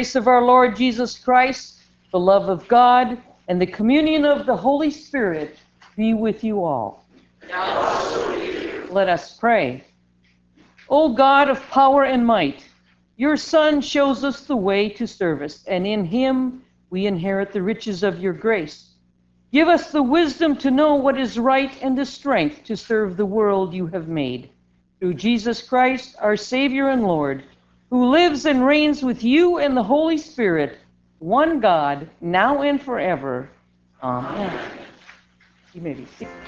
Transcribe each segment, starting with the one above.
grace of our Lord Jesus Christ, the love of God, and the communion of the Holy Spirit be with you all. Let us pray. O God of power and might, your Son shows us the way to service, and in him we inherit the riches of your grace. Give us the wisdom to know what is right and the strength to serve the world you have made. Through Jesus Christ, our Savior and Lord, who lives and reigns with you and the Holy Spirit, one God, now and forever. Amen. You may be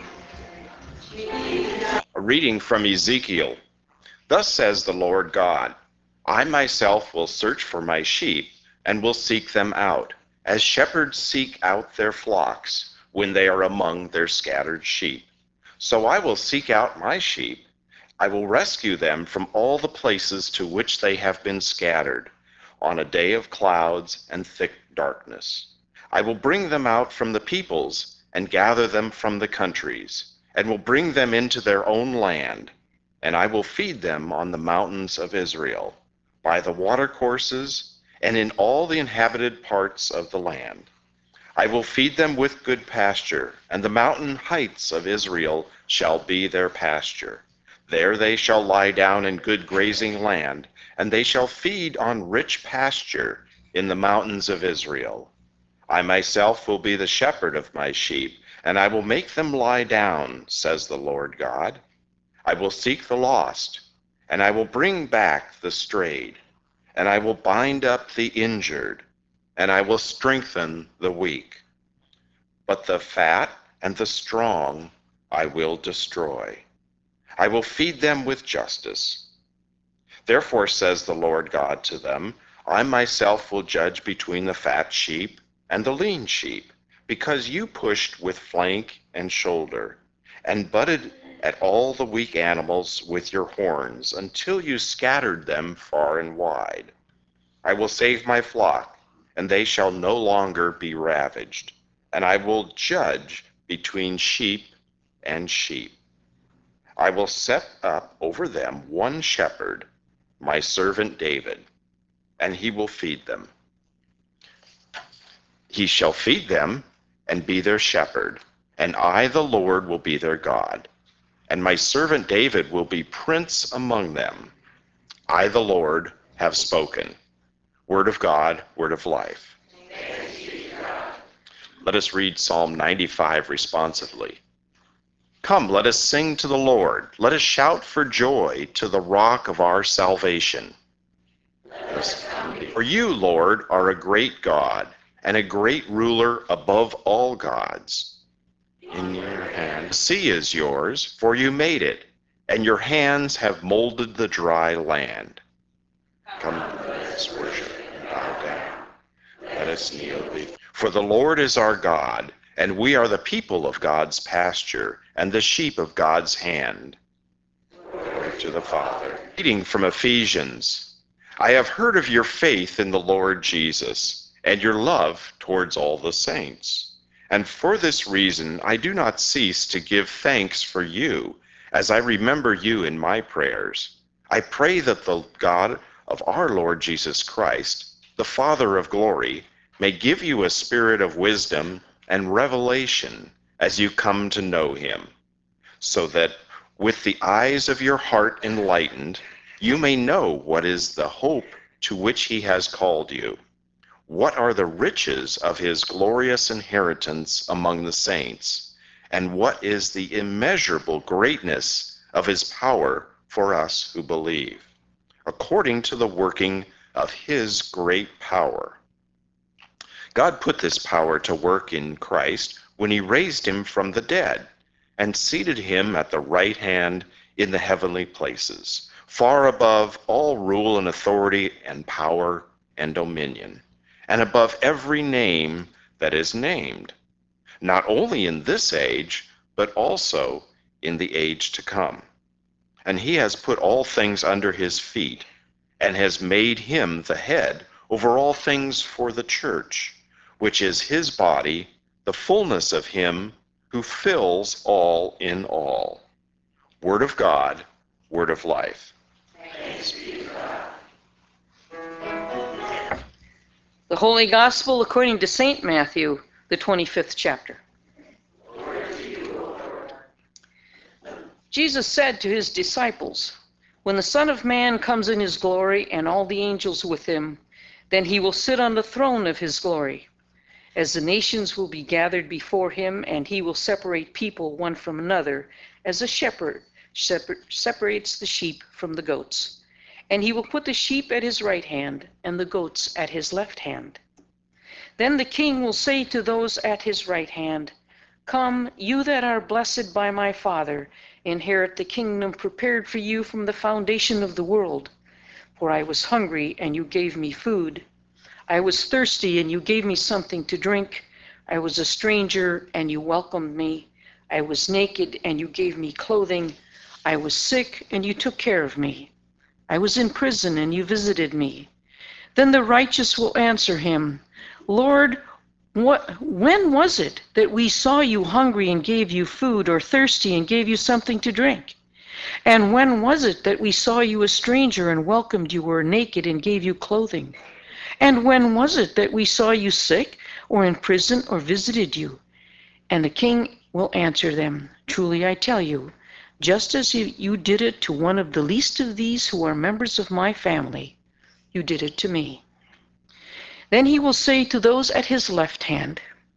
seated. A reading from Ezekiel. Thus says the Lord God, I myself will search for my sheep and will seek them out, as shepherds seek out their flocks when they are among their scattered sheep. So I will seek out my sheep. I will rescue them from all the places to which they have been scattered, on a day of clouds and thick darkness. I will bring them out from the peoples and gather them from the countries, and will bring them into their own land. And I will feed them on the mountains of Israel, by the watercourses, and in all the inhabited parts of the land. I will feed them with good pasture, and the mountain heights of Israel shall be their pasture. There they shall lie down in good grazing land, and they shall feed on rich pasture in the mountains of Israel. I myself will be the shepherd of my sheep, and I will make them lie down, says the Lord God. I will seek the lost, and I will bring back the strayed, and I will bind up the injured, and I will strengthen the weak. But the fat and the strong I will destroy. I will feed them with justice. Therefore says the Lord God to them, I myself will judge between the fat sheep and the lean sheep, because you pushed with flank and shoulder, and butted at all the weak animals with your horns, until you scattered them far and wide. I will save my flock, and they shall no longer be ravaged, and I will judge between sheep and sheep. I will set up over them one shepherd, my servant David, and he will feed them. He shall feed them and be their shepherd, and I, the Lord, will be their God. And my servant David will be prince among them. I, the Lord, have spoken. Word of God, word of life. Let us read Psalm 95 responsively. Come, let us sing to the Lord. Let us shout for joy to the rock of our salvation. For you, Lord, are a great God and a great ruler above all gods. In your hand the sea is yours, for you made it, and your hands have molded the dry land. Come, let us worship and bow down. Let us kneel before. For the Lord is our God, and we are the people of God's pasture, and the sheep of God's hand. Glory to the Father. Reading from Ephesians. I have heard of your faith in the Lord Jesus, and your love towards all the saints. And for this reason I do not cease to give thanks for you, as I remember you in my prayers. I pray that the God of our Lord Jesus Christ, the Father of glory, may give you a spirit of wisdom and revelation as you come to know him, so that with the eyes of your heart enlightened, you may know what is the hope to which he has called you. What are the riches of his glorious inheritance among the saints? And what is the immeasurable greatness of his power for us who believe, according to the working of his great power? God put this power to work in Christ when he raised him from the dead and seated him at the right hand in the heavenly places, far above all rule and authority and power and dominion, and above every name that is named, not only in this age, but also in the age to come. And he has put all things under his feet, and has made him the head over all things for the church, which is his body, the fullness of him who fills all in all. Word of God, word of life. Thanks be to God. The Holy Gospel according to St. Matthew, the 25th chapter. Jesus said to his disciples, "When the Son of Man comes in his glory and all the angels with him, then he will sit on the throne of his glory. As the nations will be gathered before him, and he will separate people one from another, as a shepherd separates the sheep from the goats. And he will put the sheep at his right hand, and the goats at his left hand. Then the king will say to those at his right hand, 'Come, you that are blessed by my Father, inherit the kingdom prepared for you from the foundation of the world. For I was hungry, and you gave me food. I was thirsty, and you gave me something to drink. I was a stranger, and you welcomed me. I was naked, and you gave me clothing. I was sick, and you took care of me. I was in prison, and you visited me.' Then the righteous will answer him, 'Lord, when was it that we saw you hungry and gave you food, or thirsty and gave you something to drink? And when was it that we saw you a stranger and welcomed you, or naked and gave you clothing? And when was it that we saw you sick or in prison or visited you?' And the king will answer them, 'Truly I tell you, just as you did it to one of the least of these who are members of my family, you did it to me.' Then he will say to those at his left hand,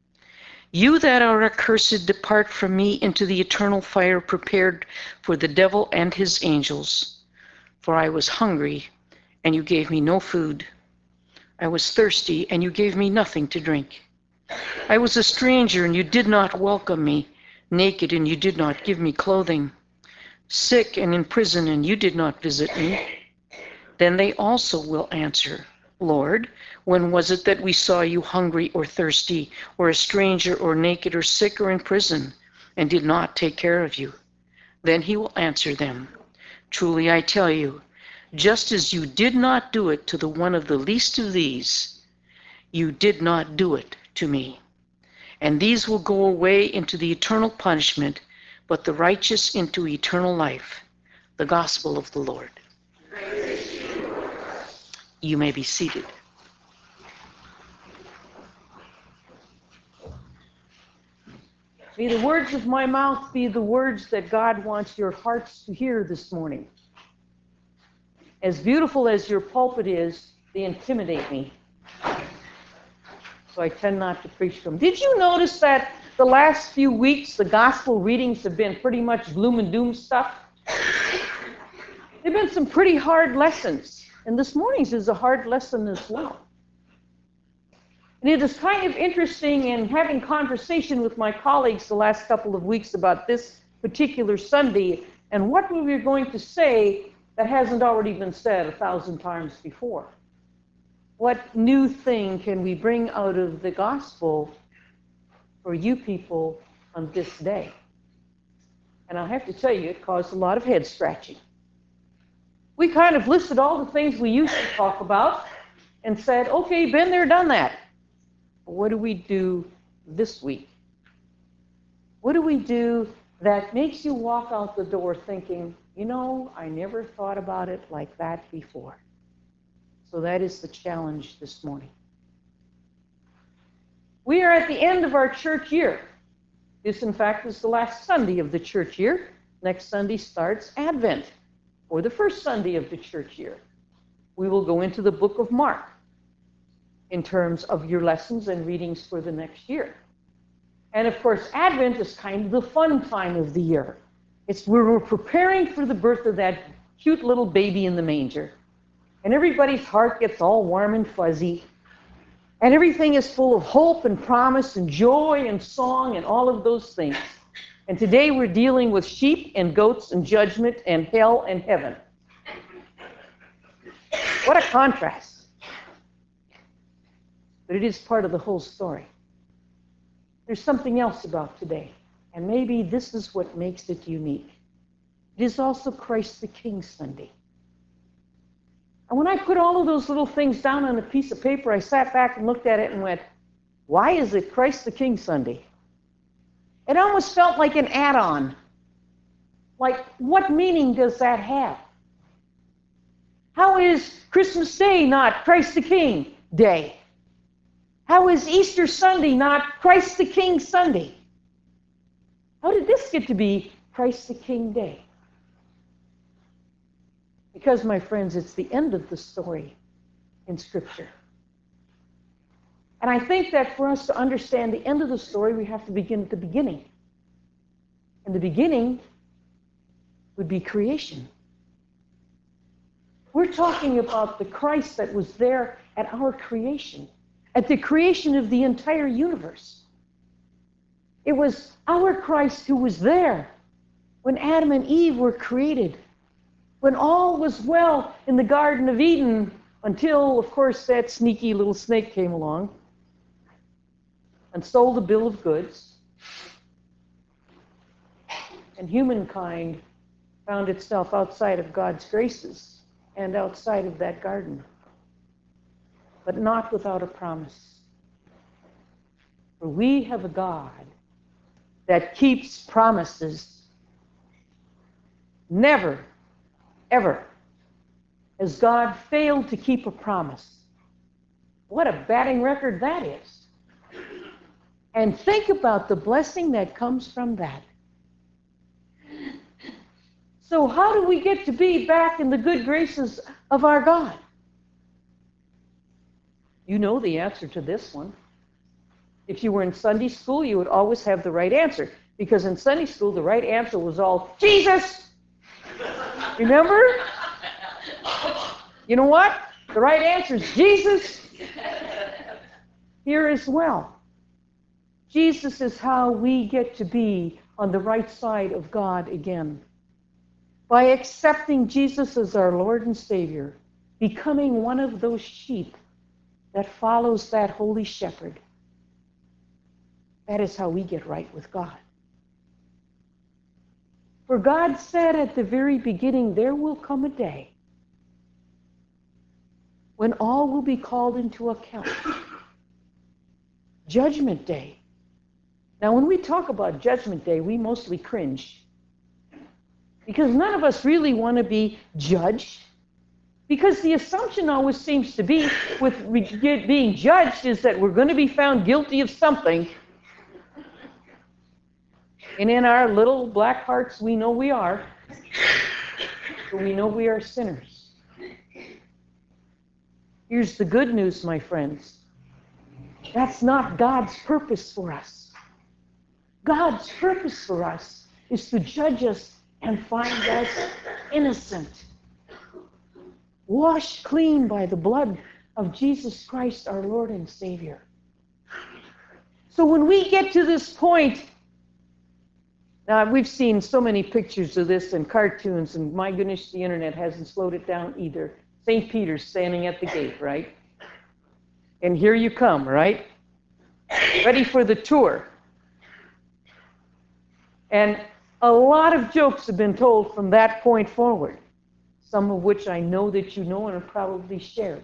'You that are accursed, depart from me into the eternal fire prepared for the devil and his angels. For I was hungry, and you gave me no food. I was thirsty, and you gave me nothing to drink. I was a stranger, and you did not welcome me, naked, and you did not give me clothing, sick and in prison, and you did not visit me.' Then they also will answer, 'Lord, when was it that we saw you hungry or thirsty, or a stranger or naked or sick or in prison, and did not take care of you?' Then he will answer them, 'Truly I tell you, just as you did not do it to the one of the least of these, you did not do it to me.' And these will go away into the eternal punishment, but the righteous into eternal life." The Gospel of the Lord. You may be seated. May the words of my mouth be the words that God wants your hearts to hear this morning. As beautiful as your pulpit is, they intimidate me. So I tend not to preach them. Did you notice that the last few weeks the gospel readings have been pretty much gloom and doom stuff? There have been some pretty hard lessons. And this morning's is a hard lesson as well. And it is kind of interesting in having conversation with my colleagues the last couple of weeks about this particular Sunday and what we were going to say that hasn't already been said 1,000 times before. What new thing can we bring out of the gospel for you people on this day? And I have to tell you, it caused a lot of head scratching. We kind of listed all the things we used to talk about and said, okay, been there, done that. What do we do this week? What do we do that makes you walk out the door thinking, you know, I never thought about it like that before? So that is the challenge this morning. We are at the end of our church year. This, in fact, is the last Sunday of the church year. Next Sunday starts Advent, or the first Sunday of the church year. We will go into the book of Mark in terms of your lessons and readings for the next year. And of course, Advent is kind of the fun time of the year. It's where we're preparing for the birth of that cute little baby in the manger. And everybody's heart gets all warm and fuzzy. And everything is full of hope and promise and joy and song and all of those things. And today we're dealing with sheep and goats and judgment and hell and heaven. What a contrast. But it is part of the whole story. There's something else about today, and maybe this is what makes it unique. It is also Christ the King Sunday. And when I put all of those little things down on a piece of paper, I sat back and looked at it and went, why is it Christ the King Sunday? It almost felt like an add-on. Like, what meaning does that have? How is Christmas Day not Christ the King Day? How is Easter Sunday not Christ the King Sunday? How did this get to be Christ the King Day? Because, my friends, it's the end of the story in Scripture. And I think that for us to understand the end of the story, we have to begin at the beginning. And the beginning would be creation. We're talking about the Christ that was there at our creation, at the creation of the entire universe. It was our Christ who was there when Adam and Eve were created, when all was well in the Garden of Eden, until, of course, that sneaky little snake came along and sold a bill of goods, and humankind found itself outside of God's graces and outside of that garden, but not without a promise. For we have a God that keeps promises. Never, ever has God failed to keep a promise. What a batting record that is. And think about the blessing that comes from that. So how do we get to be back in the good graces of our God? You know the answer to this one. If you were in Sunday school, you would always have the right answer. Because in Sunday school, the right answer was all, Jesus! Remember? You know what? The right answer is Jesus. Here as well. Jesus is how we get to be on the right side of God again. By accepting Jesus as our Lord and Savior, becoming one of those sheep that follows that holy shepherd. That is how we get right with God. For God said at the very beginning, there will come a day when all will be called into account. Judgment Day. Now, when we talk about Judgment Day, we mostly cringe. Because none of us really want to be judged. Because the assumption always seems to be, with being judged, is that we're going to be found guilty of something. And in our little black hearts, we know we are. But we know we are sinners. Here's the good news, my friends. That's not God's purpose for us. God's purpose for us is to judge us and find us innocent. Washed clean by the blood of Jesus Christ, our Lord and Savior. So when we get to this point, now we've seen so many pictures of this and cartoons, and my goodness, the internet hasn't slowed it down either. St. Peter's standing at the gate, right? And here you come, right? Ready for the tour. And a lot of jokes have been told from that point forward, some of which I know that you know and have probably shared.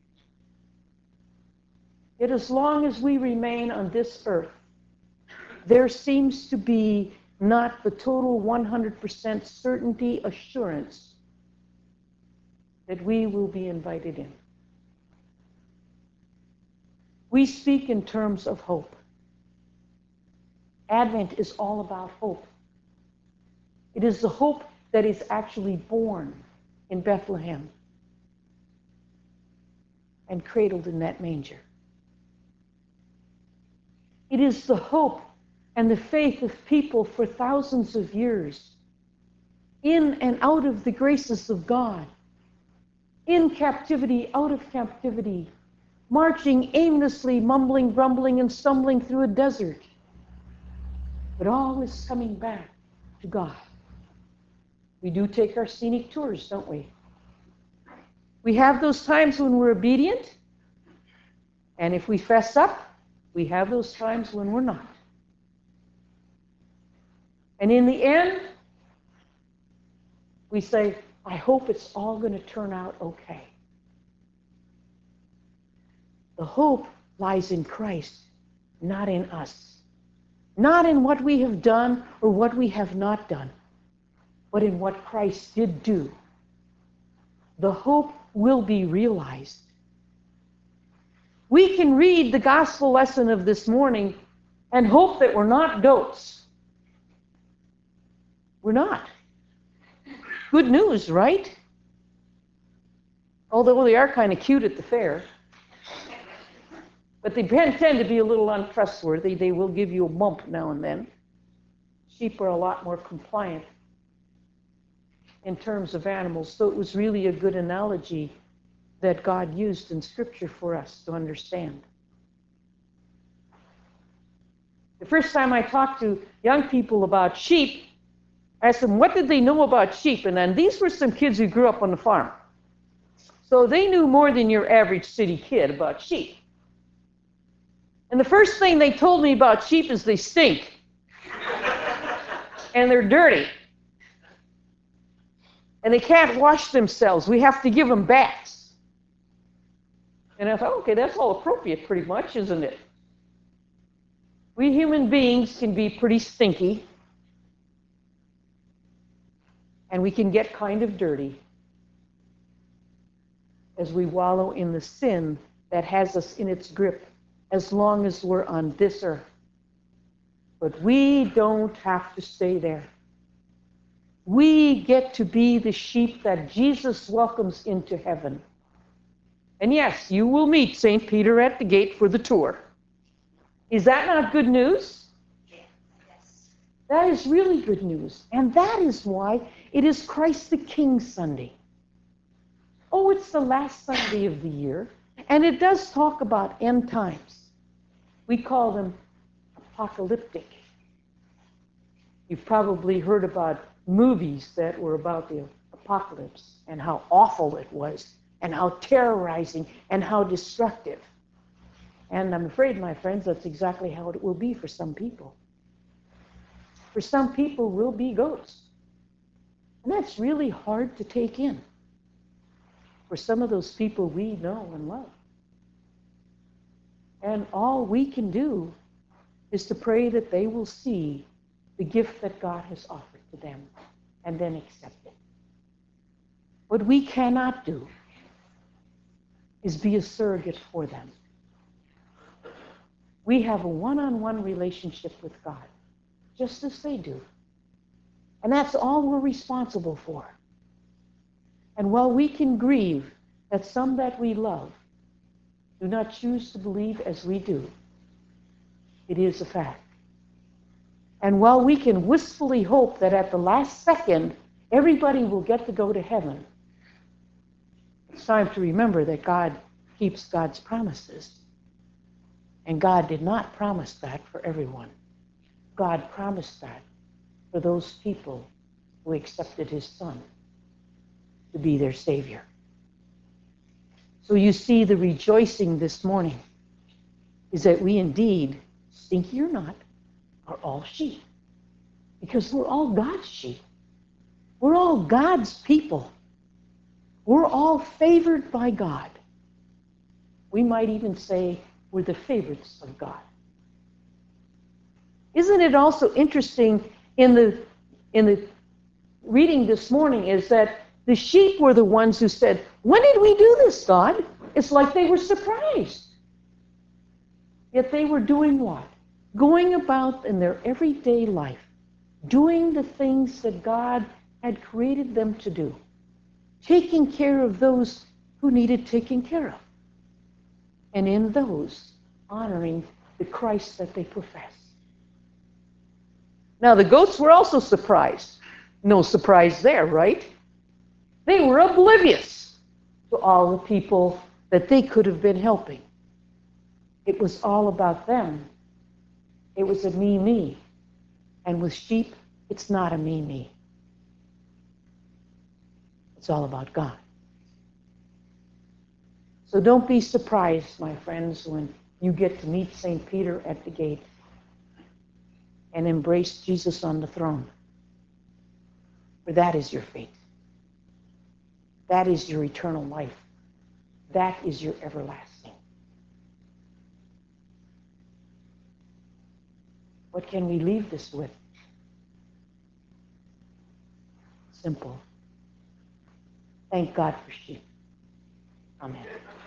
Yet as long as we remain on this earth, there seems to be not the total 100% certainty assurance that we will be invited in. We speak in terms of hope. Advent is all about hope. It is the hope that is actually born in Bethlehem and cradled in that manger. It is the hope and the faith of people for thousands of years, in and out of the graces of God, in captivity, out of captivity, marching aimlessly, mumbling, grumbling, and stumbling through a desert, but always coming back to God. We do take our scenic tours, don't we? We have those times when we're obedient, and if we fess up, we have those times when we're not. And in the end, we say, I hope it's all going to turn out okay. The hope lies in Christ, not in us. Not in what we have done or what we have not done, but in what Christ did do. The hope will be realized. We can read the gospel lesson of this morning and hope that we're not goats. We're not. Good news, right? Although they are kind of cute at the fair. But they tend to be a little untrustworthy. They will give you a bump now and then. Sheep are a lot more compliant in terms of animals. So it was really a good analogy that God used in Scripture for us to understand. The first time I talked to young people about sheep, I asked them, what did they know about sheep? And then these were some kids who grew up on the farm. So they knew more than your average city kid about sheep. And the first thing they told me about sheep is they stink. And they're dirty. And they can't wash themselves. We have to give them baths. And I thought, okay, that's all appropriate pretty much, isn't it? We human beings can be pretty stinky. And we can get kind of dirty as we wallow in the sin that has us in its grip as long as we're on this earth. But we don't have to stay there. We get to be the sheep that Jesus welcomes into heaven. And yes, you will meet St. Peter at the gate for the tour. Is that not good news? Yes. That is really good news. And that is why it is Christ the King Sunday. Oh, it's the last Sunday of the year. And it does talk about end times. We call them apocalyptic. You've probably heard about movies that were about the apocalypse and how awful it was and how terrorizing and how destructive. And I'm afraid, my friends, that's exactly how it will be for some people. For some people, we'll be goats. And that's really hard to take in for some of those people we know and love. And all we can do is to pray that they will see the gift that God has offered to them and then accept it. What we cannot do is be a surrogate for them. We have a one-on-one relationship with God, just as they do. And that's all we're responsible for. And while we can grieve that some that we love do not choose to believe as we do, it is a fact. And while we can wistfully hope that at the last second, everybody will get to go to heaven, it's time to remember that God keeps God's promises. And God did not promise that for everyone. God promised that for those people who accepted his Son to be their Savior. So you see, the rejoicing this morning is that we indeed, stinky or not, are all sheep. Because we're all God's sheep. We're all God's people. We're all favored by God. We might even say we're the favorites of God. Isn't it also interesting in the reading this morning is that the sheep were the ones who said, when did we do this, God? It's like they were surprised. Yet they were doing what? Going about in their everyday life, doing the things that God had created them to do, taking care of those who needed taking care of, and in those, honoring the Christ that they profess. Now, the goats were also surprised. No surprise there, right? They were oblivious to all the people that they could have been helping. It was all about them. It was a me. And with sheep, it's not a me. It's all about God. So don't be surprised, my friends, when you get to meet St. Peter at the gate and embrace Jesus on the throne. For that is your fate. That is your eternal life. That is your everlasting. What can we leave this with? Simple. Thank God for sheep. Amen.